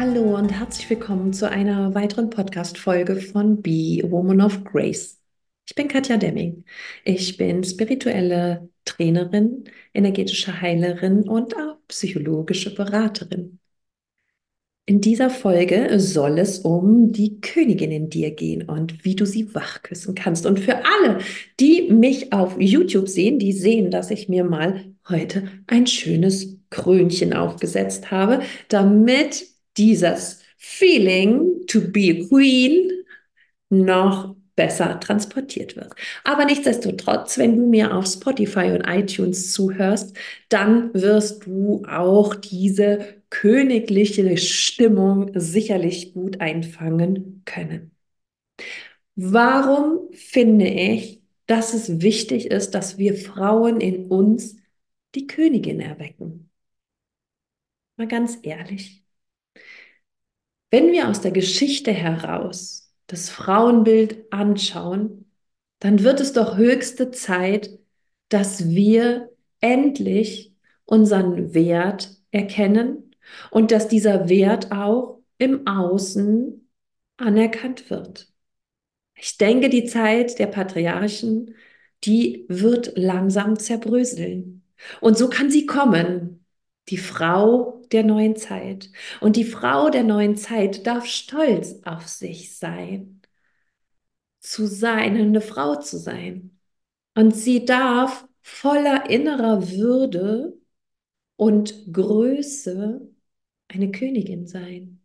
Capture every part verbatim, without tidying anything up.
Hallo und herzlich willkommen zu einer weiteren Podcast-Folge von Be a Woman of Grace. Ich bin Katja Demming. Ich bin spirituelle Trainerin, energetische Heilerin und auch psychologische Beraterin. In dieser Folge soll es um die Königin in dir gehen und wie du sie wachküssen kannst. Und für alle, die mich auf YouTube sehen, die sehen, dass ich mir mal heute ein schönes Krönchen aufgesetzt habe, damit dieses Feeling to be a queen noch besser transportiert wird. Aber nichtsdestotrotz, wenn du mir auf Spotify und iTunes zuhörst, dann wirst du auch diese königliche Stimmung sicherlich gut einfangen können. Warum finde ich, dass es wichtig ist, dass wir Frauen in uns die Königin erwecken? Mal ganz ehrlich. Wenn wir aus der Geschichte heraus das Frauenbild anschauen, dann wird es doch höchste Zeit, dass wir endlich unseren Wert erkennen und dass dieser Wert auch im Außen anerkannt wird. Ich denke, die Zeit der Patriarchen, die wird langsam zerbröseln. Und so kann sie kommen, die Frau der neuen Zeit. Und die Frau der neuen Zeit darf stolz auf sich sein, zu sein, eine Frau zu sein. Und sie darf voller innerer Würde und Größe eine Königin sein.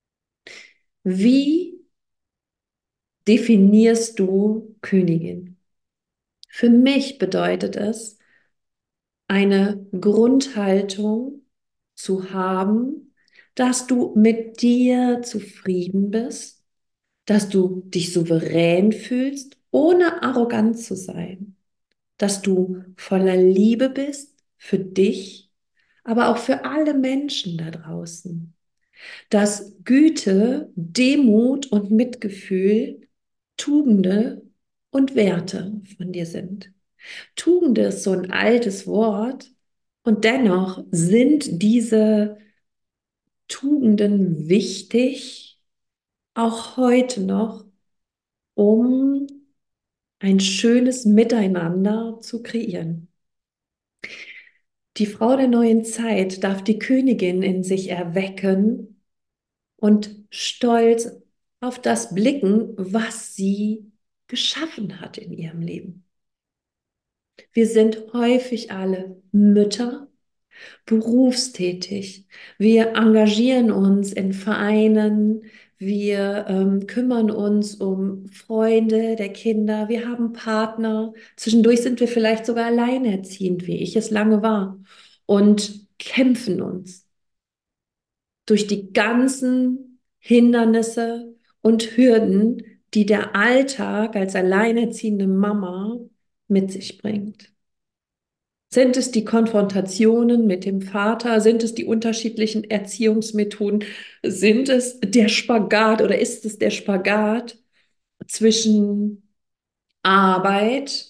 Wie definierst du Königin? Für mich bedeutet es, eine Grundhaltung zu haben, dass du mit dir zufrieden bist, dass du dich souverän fühlst, ohne arrogant zu sein, dass du voller Liebe bist für dich, aber auch für alle Menschen da draußen, dass Güte, Demut und Mitgefühl Tugende und Werte von dir sind. Tugende ist so ein altes Wort und dennoch sind diese Tugenden wichtig, auch heute noch, um ein schönes Miteinander zu kreieren. Die Frau der neuen Zeit darf die Königin in sich erwecken und stolz auf das blicken, was sie geschaffen hat in ihrem Leben. Wir sind häufig alle Mütter, berufstätig. Wir engagieren uns in Vereinen, wir ähm, kümmern uns um Freunde der Kinder, wir haben Partner. Zwischendurch sind wir vielleicht sogar alleinerziehend, wie ich es lange war, und kämpfen uns durch die ganzen Hindernisse und Hürden, die der Alltag als alleinerziehende Mama mit sich bringt. Sind es die Konfrontationen mit dem Vater? Sind es die unterschiedlichen Erziehungsmethoden? Sind es der Spagat oder ist es der Spagat zwischen Arbeit,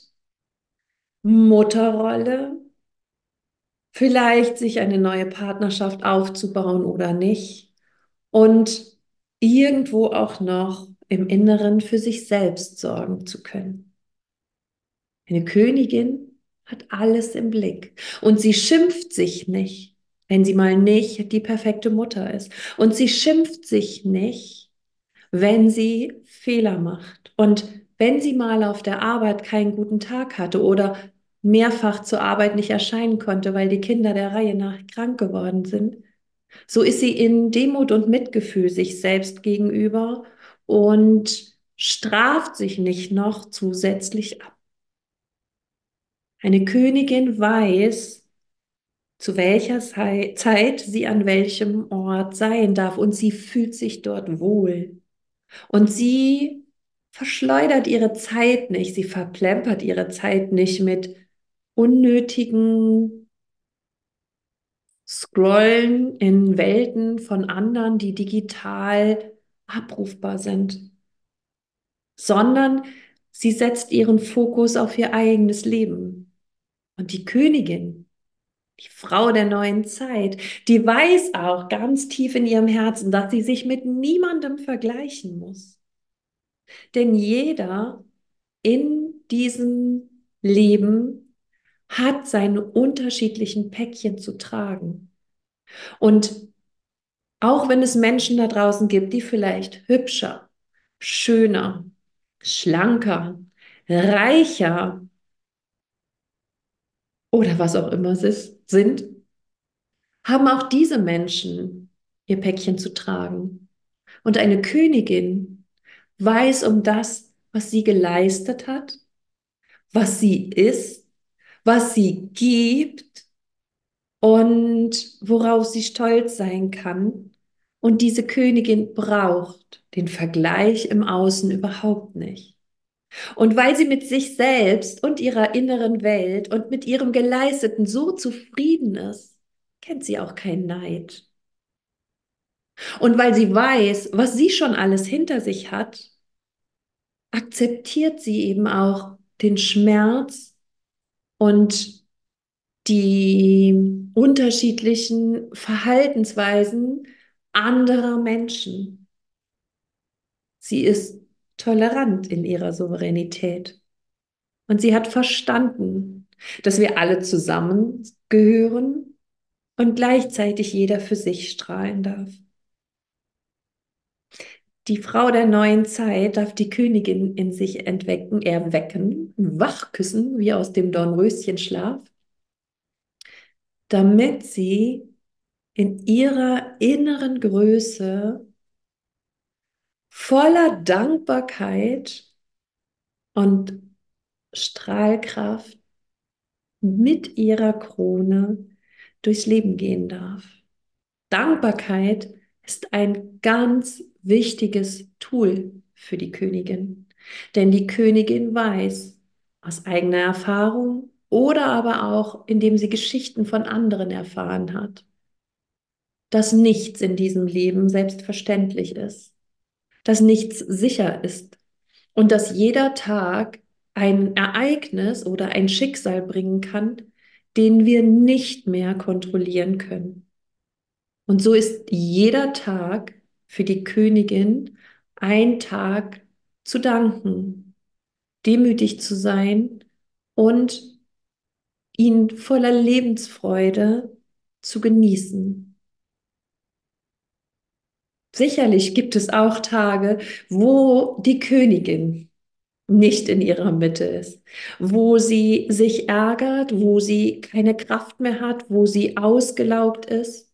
Mutterrolle, vielleicht sich eine neue Partnerschaft aufzubauen oder nicht und irgendwo auch noch im Inneren für sich selbst sorgen zu können? Eine Königin hat alles im Blick und sie schimpft sich nicht, wenn sie mal nicht die perfekte Mutter ist. Und sie schimpft sich nicht, wenn sie Fehler macht. Und wenn sie mal auf der Arbeit keinen guten Tag hatte oder mehrfach zur Arbeit nicht erscheinen konnte, weil die Kinder der Reihe nach krank geworden sind, so ist sie in Demut und Mitgefühl sich selbst gegenüber und straft sich nicht noch zusätzlich ab. Eine Königin weiß, zu welcher Zei- Zeit sie an welchem Ort sein darf und sie fühlt sich dort wohl. Und sie verschleudert ihre Zeit nicht, sie verplempert ihre Zeit nicht mit unnötigen Scrollen in Welten von anderen, die digital abrufbar sind, sondern sie setzt ihren Fokus auf ihr eigenes Leben. Und die Königin, Die Frau der neuen Zeit, die weiß auch ganz tief in ihrem Herzen, dass sie sich mit niemandem vergleichen muss. Denn jeder in diesem Leben hat seine unterschiedlichen Päckchen zu tragen. Und auch wenn es Menschen da draußen gibt, die vielleicht hübscher, schöner, schlanker, reicher oder was auch immer sie sind, haben auch diese Menschen ihr Päckchen zu tragen. Und eine Königin weiß um das, was sie geleistet hat, was sie ist, was sie gibt und worauf sie stolz sein kann. Und diese Königin braucht den Vergleich im Außen überhaupt nicht. Und weil sie mit sich selbst und ihrer inneren Welt und mit ihrem Geleisteten so zufrieden ist, kennt sie auch keinen Neid. Und weil sie weiß, was sie schon alles hinter sich hat, akzeptiert sie eben auch den Schmerz und die unterschiedlichen Verhaltensweisen anderer Menschen. Sie ist tolerant in ihrer Souveränität und sie hat verstanden, dass wir alle zusammengehören und gleichzeitig jeder für sich strahlen darf. Die Frau der neuen Zeit darf die Königin in sich entwecken, erwecken, wachküssen wie aus dem Dornröschenschlaf, damit sie in ihrer inneren Größe voller Dankbarkeit und Strahlkraft mit ihrer Krone durchs Leben gehen darf. Dankbarkeit ist ein ganz wichtiges Tool für die Königin, denn die Königin weiß aus eigener Erfahrung oder aber auch, indem sie Geschichten von anderen erfahren hat, dass nichts in diesem Leben selbstverständlich ist, dass nichts sicher ist und dass jeder Tag ein Ereignis oder ein Schicksal bringen kann, den wir nicht mehr kontrollieren können. Und so ist jeder Tag für die Königin ein Tag zu danken, demütig zu sein und ihn voller Lebensfreude zu genießen. Sicherlich gibt es auch Tage, wo die Königin nicht in ihrer Mitte ist, wo sie sich ärgert, wo sie keine Kraft mehr hat, wo sie ausgelaugt ist.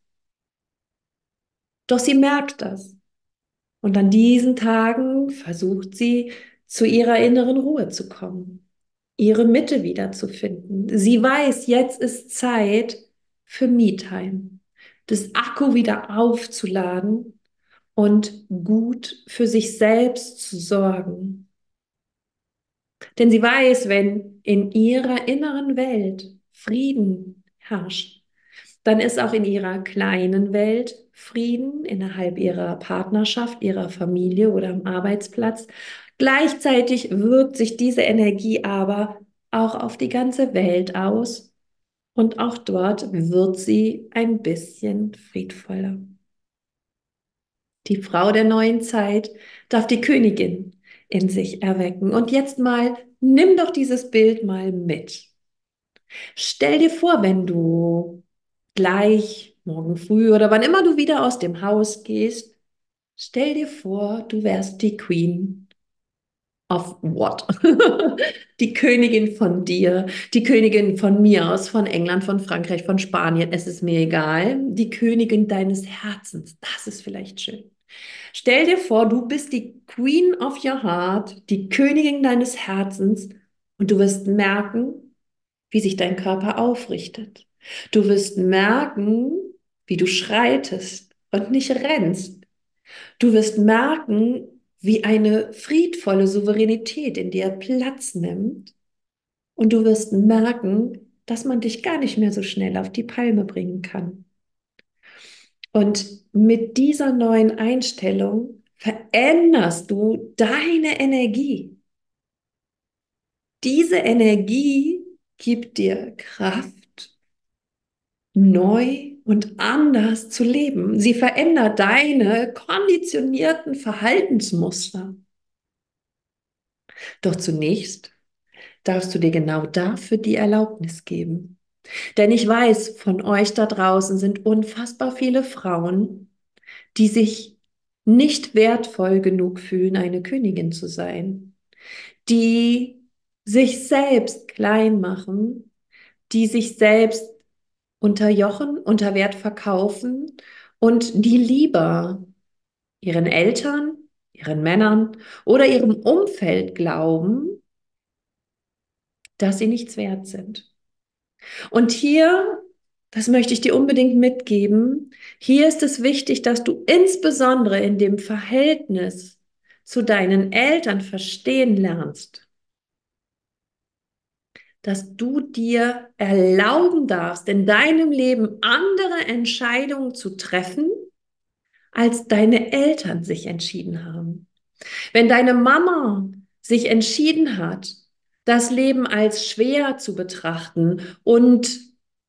Doch sie merkt das. Und an diesen Tagen versucht sie, zu ihrer inneren Ruhe zu kommen, ihre Mitte wiederzufinden. Sie weiß, jetzt ist Zeit für Me-Time, das Akku wieder aufzuladen und gut für sich selbst zu sorgen. Denn sie weiß, wenn in ihrer inneren Welt Frieden herrscht, dann ist auch in ihrer kleinen Welt Frieden innerhalb ihrer Partnerschaft, ihrer Familie oder am Arbeitsplatz. Gleichzeitig wirkt sich diese Energie aber auch auf die ganze Welt aus und auch dort wird sie ein bisschen friedvoller. Die Frau der neuen Zeit darf die Königin in sich erwecken. Und jetzt mal, nimm doch dieses Bild mal mit. Stell dir vor, wenn du gleich morgen früh oder wann immer du wieder aus dem Haus gehst, stell dir vor, du wärst die Queen of what? Die Königin von dir, die Königin von mir aus, von England, von Frankreich, von Spanien, es ist mir egal. Die Königin deines Herzens, das ist vielleicht schön. Stell dir vor, du bist die Queen of your heart, die Königin deines Herzens und du wirst merken, wie sich dein Körper aufrichtet. Du wirst merken, wie du schreitest und nicht rennst. Du wirst merken, wie eine friedvolle Souveränität in dir Platz nimmt. Und du wirst merken, dass man dich gar nicht mehr so schnell auf die Palme bringen kann. Und mit dieser neuen Einstellung veränderst du deine Energie. Diese Energie gibt dir Kraft neu und anders zu leben. Sie verändert deine konditionierten Verhaltensmuster. Doch zunächst darfst du dir genau dafür die Erlaubnis geben. Denn ich weiß, von euch da draußen sind unfassbar viele Frauen, die sich nicht wertvoll genug fühlen, eine Königin zu sein, die sich selbst klein machen, die sich selbst unterjochen, unter Wert verkaufen und die lieber ihren Eltern, ihren Männern oder ihrem Umfeld glauben, dass sie nichts wert sind. Und hier, das möchte ich dir unbedingt mitgeben, hier ist es wichtig, dass du insbesondere in dem Verhältnis zu deinen Eltern verstehen lernst, dass du dir erlauben darfst, in deinem Leben andere Entscheidungen zu treffen, als deine Eltern sich entschieden haben. Wenn deine Mama sich entschieden hat, das Leben als schwer zu betrachten und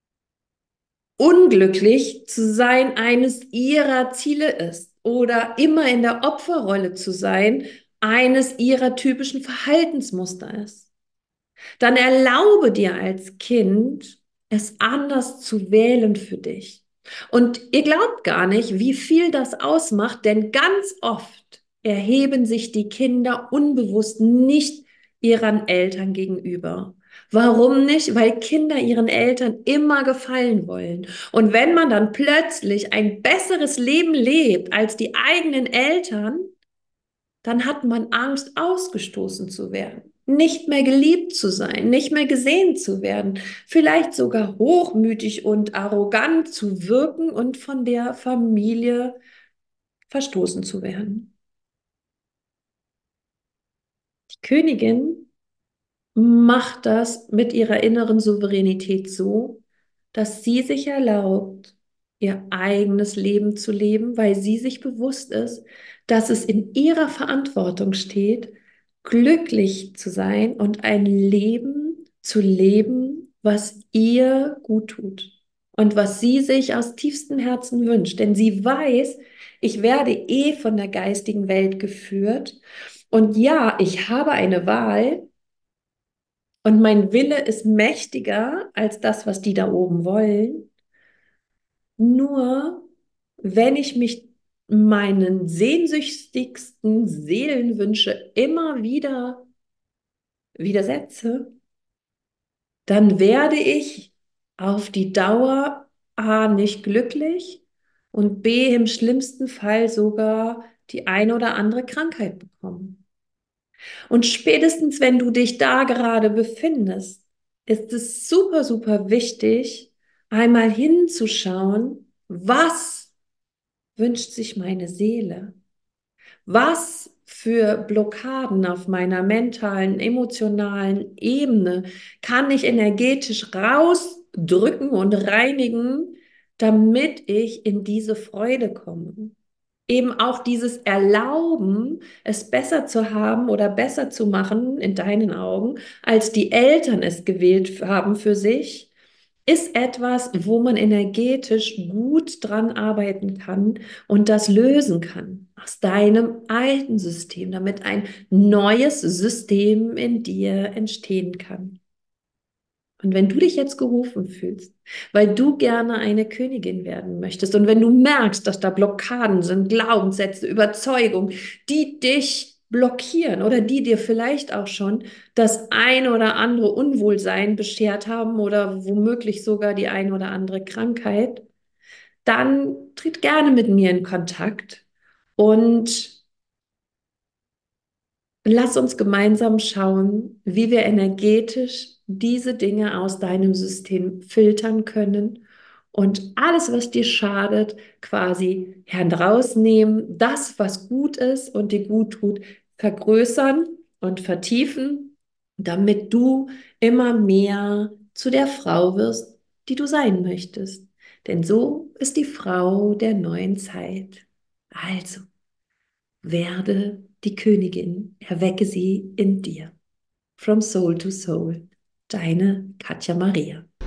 unglücklich zu sein eines ihrer Ziele ist oder immer in der Opferrolle zu sein eines ihrer typischen Verhaltensmuster ist, dann erlaube dir als Kind, es anders zu wählen für dich. Und ihr glaubt gar nicht, wie viel das ausmacht, denn ganz oft erheben sich die Kinder unbewusst nicht ihren Eltern gegenüber. Warum nicht? Weil Kinder ihren Eltern immer gefallen wollen. Und wenn man dann plötzlich ein besseres Leben lebt als die eigenen Eltern, dann hat man Angst, ausgestoßen zu werden, nicht mehr geliebt zu sein, nicht mehr gesehen zu werden, vielleicht sogar hochmütig und arrogant zu wirken und von der Familie verstoßen zu werden. Die Königin macht das mit ihrer inneren Souveränität so, dass sie sich erlaubt, ihr eigenes Leben zu leben, weil sie sich bewusst ist, dass es in ihrer Verantwortung steht, glücklich zu sein und ein Leben zu leben, was ihr gut tut und was sie sich aus tiefstem Herzen wünscht. Denn sie weiß, ich werde eh von der geistigen Welt geführt. Und ja, ich habe eine Wahl, und mein Wille ist mächtiger als das, was die da oben wollen. Nur wenn ich mich meinen sehnsüchtigsten Seelenwünsche immer wieder widersetze, dann werde ich auf die Dauer A nicht glücklich und B im schlimmsten Fall sogar die eine oder andere Krankheit bekommen. Und spätestens, wenn du dich da gerade befindest, ist es super, super wichtig, einmal hinzuschauen, was wünscht sich meine Seele? Was für Blockaden auf meiner mentalen, emotionalen Ebene kann ich energetisch rausdrücken und reinigen, damit ich in diese Freude komme? Eben auch dieses Erlauben, es besser zu haben oder besser zu machen in deinen Augen, als die Eltern es gewählt haben für sich, ist etwas, wo man energetisch gut dran arbeiten kann und das lösen kann aus deinem alten System, damit ein neues System in dir entstehen kann. Und wenn du dich jetzt gerufen fühlst, weil du gerne eine Königin werden möchtest und wenn du merkst, dass da Blockaden sind, Glaubenssätze, Überzeugungen, die dich blockieren oder die dir vielleicht auch schon das eine oder andere Unwohlsein beschert haben oder womöglich sogar die eine oder andere Krankheit, dann tritt gerne mit mir in Kontakt und lass uns gemeinsam schauen, wie wir energetisch diese Dinge aus deinem System filtern können und alles, was dir schadet, quasi herausnehmen, das, was gut ist und dir gut tut, vergrößern und vertiefen, damit du immer mehr zu der Frau wirst, die du sein möchtest. Denn so ist die Frau der neuen Zeit. Also, werde die Königin, erwecke sie in dir. From Soul to Soul. Deine Katja Maria.